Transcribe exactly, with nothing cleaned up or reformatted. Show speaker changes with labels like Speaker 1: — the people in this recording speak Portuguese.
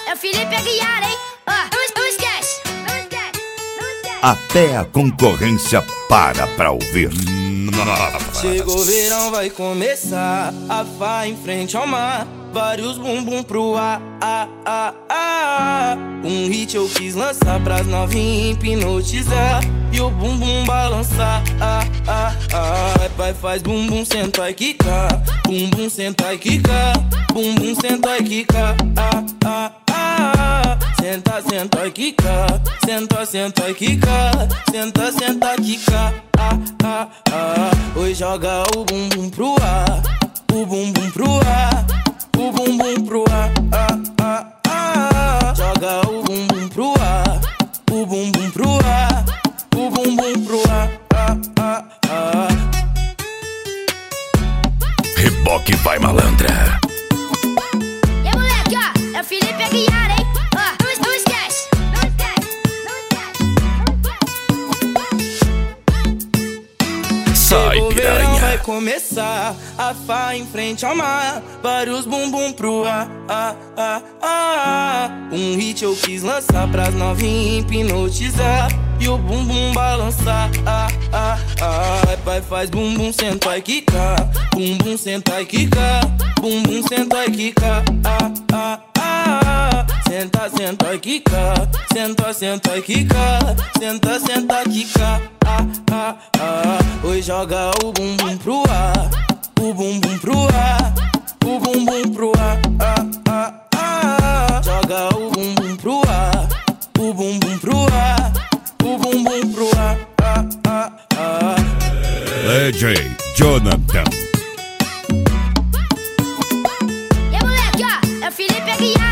Speaker 1: é o Felipe Aguiar, hein? Ó, não, não esquece. Não esquece. Não esquece.
Speaker 2: Até a concorrência para pra ouvir.
Speaker 3: Chegou o verão, vai começar a farra em frente ao mar. Vários bumbum pro ar, ah, ah, ah. Um hit eu quis lançar pras novinhas hipnotizar e o bumbum balançar, ah, ah, ah. Vai, faz bumbum, senta e quica. Bumbum, senta e quica. Bumbum, senta e quica, ah, ah, ah. Senta, senta e quica. Senta, senta e quica. Senta, senta e quica, ah, ah, ah. Oi, joga o bumbum pro ar. O bumbum pro ar. O bumbum pro ar, ah, ah, ah. Joga o bumbum pro ar. O bumbum pro ar. O bumbum pro ar, ah, ah, ah.
Speaker 2: Reboque vai, malandra.
Speaker 1: E aí, moleque, ó, é o Felipe Aguiar, hein? Ó, não, não esquece. Não esquece. Não esquece.
Speaker 2: Sai,
Speaker 3: Chegou o verão,
Speaker 2: piranha.
Speaker 3: vai começar a farra em frente ao mar. Vários bumbum pro ar, ah, ah, ah. Um hit eu quis lançar pras novinhas hipnotizar e o bumbum balançar, ah, ah, ah. Vai, faz bumbum, senta e quica. Bumbum, senta e quica. Bumbum, senta e quica, ah, ah, ah. Senta, senta e quica. Senta, senta e quica. Senta, senta e quica, ah, ah, ah. Oi, joga o bumbum pro ar. O bumbum pro ar. O bumbum pro ar, ah, ah, ah. Joga o bumbum pro ar. O bumbum pro ar. O bumbum pro ar, ah, ah, ah.
Speaker 2: D J Jonathan.
Speaker 1: E aí, moleque, ó, é o Felipe Aguiar.